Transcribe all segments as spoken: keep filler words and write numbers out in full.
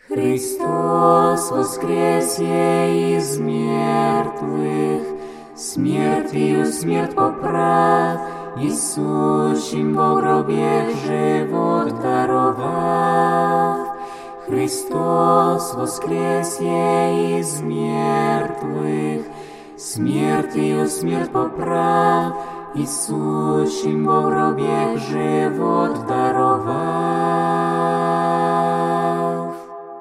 Христос воскресе из мертвых, смертью смерть поправ, и сущим во гробе живот даровав. Христос воскресе из мертвых, смертью смерть поправ, и сущим во гробе живот даровав.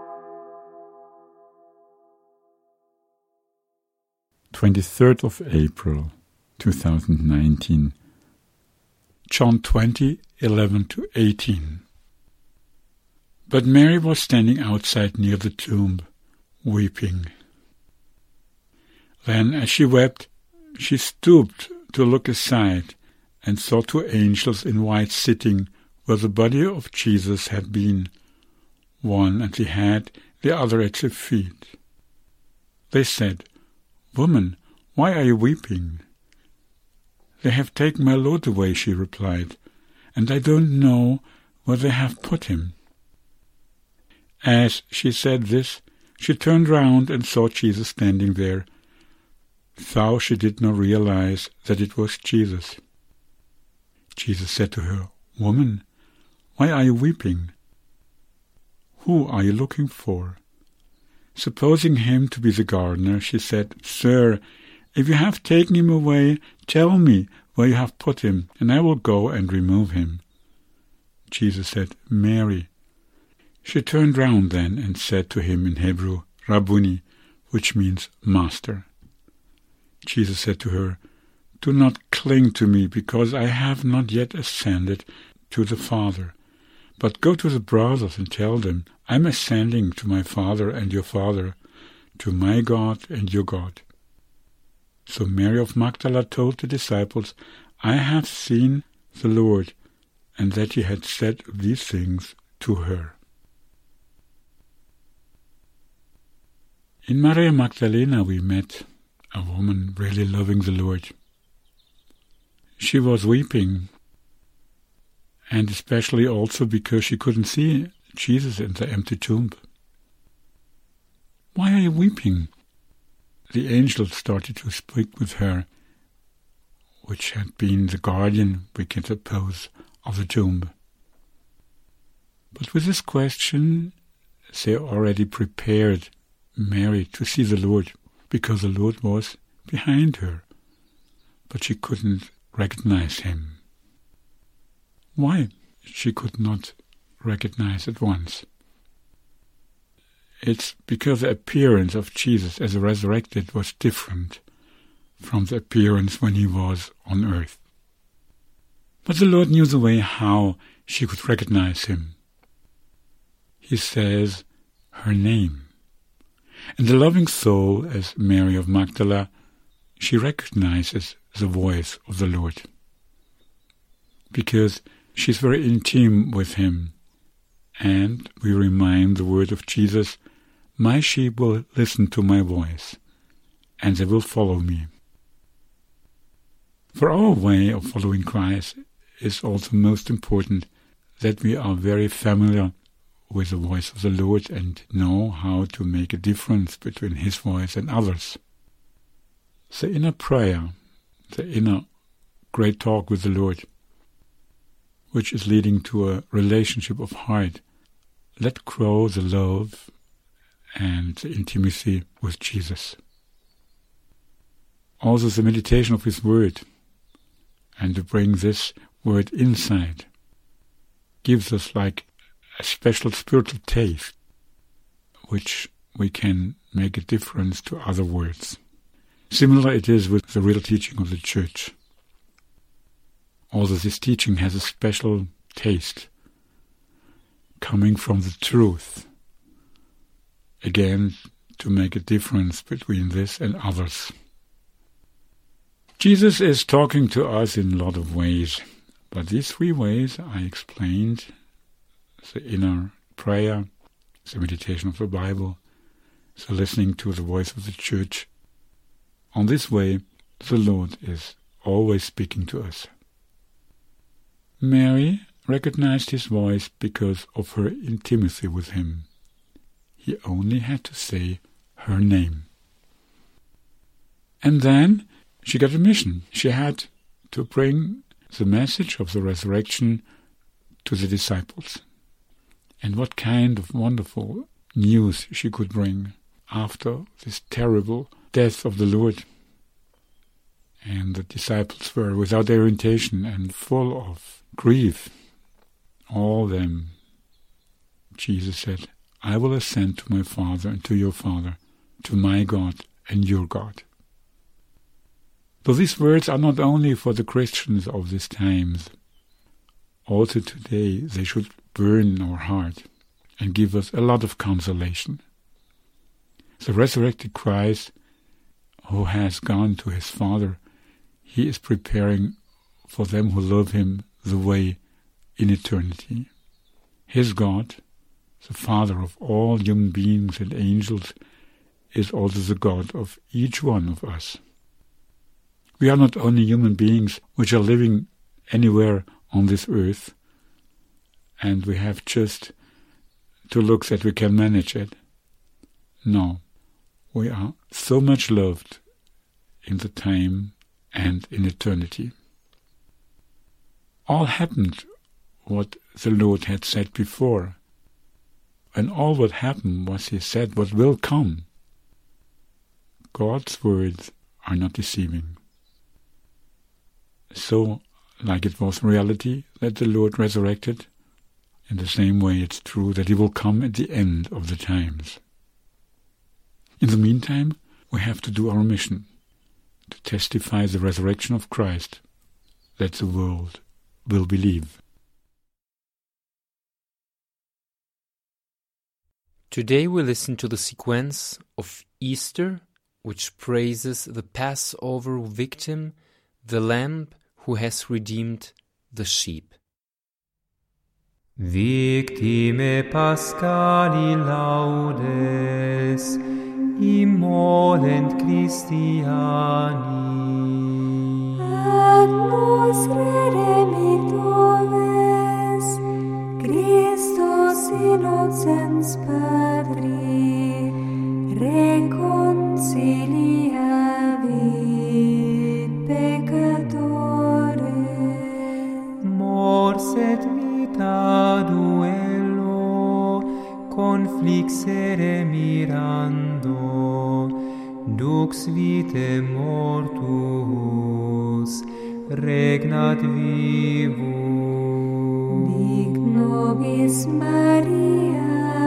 twenty-third of April, two thousand nineteen. John twenty, eleven to eighteen. But Mary was standing outside near the tomb, weeping. Then, as she wept, she stooped to look aside and saw two angels in white sitting where the body of Jesus had been, one at the head, the other at the feet. They said, "Woman, why are you weeping?" "They have taken my Lord away," she replied, "and I don't know where they have put him." As she said this, she turned round and saw Jesus standing there, though she did not realize that it was Jesus. Jesus said to her, "Woman, why are you weeping? Who are you looking for?" Supposing him to be the gardener, she said, "Sir, if you have taken him away, tell me where you have put him, and I will go and remove him." Jesus said, "Mary." She turned round then and said to him in Hebrew, "Rabboni," which means Master. Jesus said to her, "Do not cling to me, because I have not yet ascended to the Father. But go to the brothers and tell them, I am ascending to my Father and your Father, to my God and your God." So Mary of Magdala told the disciples, "I have seen the Lord," and that he had said these things to her. In Maria Magdalena we met a woman really loving the Lord. She was weeping, and especially also because she couldn't see Jesus in the empty tomb. "Why are you weeping?" The angel started to speak with her, which had been the guardian, we can suppose, of the tomb. But with this question, they already prepared Mary to see the Lord, because the Lord was behind her, but she couldn't recognize him. Why she could not recognize at once? It's because the appearance of Jesus as resurrected was different from the appearance when he was on earth. But the Lord knew the way how she could recognize him. He says her name. And the loving soul, as Mary of Magdala, she recognizes the voice of the Lord, because she's very intimate with him. And we remind the word of Jesus, "My sheep will listen to my voice, and they will follow me." For our way of following Christ is also most important that we are very familiar with the voice of the Lord and know how to make a difference between his voice and others. The inner prayer, the inner great talk with the Lord, which is leading to a relationship of heart, let grow the love and the intimacy with Jesus. Also the meditation of his word, and to bring this word inside, gives us like a special spiritual taste, which we can make a difference to other words. Similar it is with the real teaching of the Church. Also this teaching has a special taste, coming from the truth, again to make a difference between this and others. Jesus is talking to us in a lot of ways, but these three ways I explained, the inner prayer, the meditation of the Bible, the listening to the voice of the Church. On this way, the Lord is always speaking to us. Mary recognized his voice because of her intimacy with him. He only had to say her name. And then she got a mission. She had to bring the message of the resurrection to the disciples. And what kind of wonderful news she could bring after this terrible death of the Lord. And the disciples were without orientation and full of grief. All of them, Jesus said, I will ascend to my Father and to your Father, to my God and your God. So these words are not only for the Christians of these times. Also today they should burn our heart and give us a lot of consolation. The resurrected Christ, who has gone to his Father, he is preparing for them who love him the way in eternity. His God, the Father of all human beings and angels, is also the God of each one of us. We are not only human beings which are living anywhere on this earth, and we have just to look that we can manage it. No, we are so much loved in the time and in eternity. All happened what the Lord had said before, and all what happened was he said what will come. God's words are not deceiving. So, like it was reality that the Lord resurrected, in the same way it's true that he will come at the end of the times. In the meantime, we have to do our mission, to testify the resurrection of Christ, that the world will believe. Today we listen to the sequence of Easter, which praises the Passover victim, the Lamb who has redeemed the sheep. Victime Paschali laudes, immolent Christiani. Agnus redemptores, Christus innocens Patri, reconciliavit peccatores. Mors et vita duello, conflixere mirando, dux vitae mortuus, regnat vivus. Dic nobis Maria,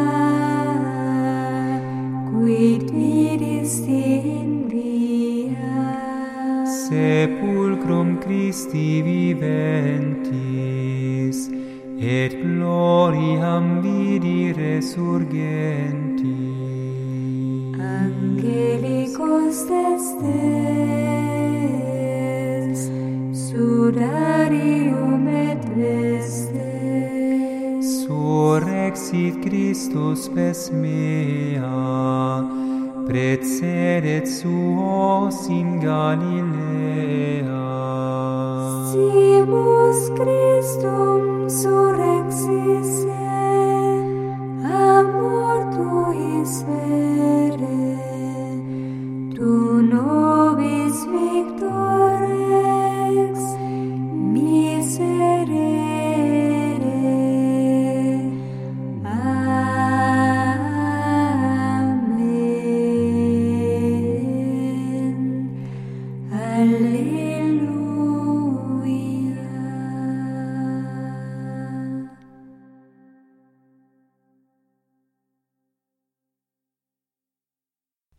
quid vidisti in via, sepulcrum Christi viventis, et gloriam vidi resurgenti. Angelicos testes, sudarium et vestes, Surrexit Christus spes mea, precedet suos in Galilea. Simus Christum surrexis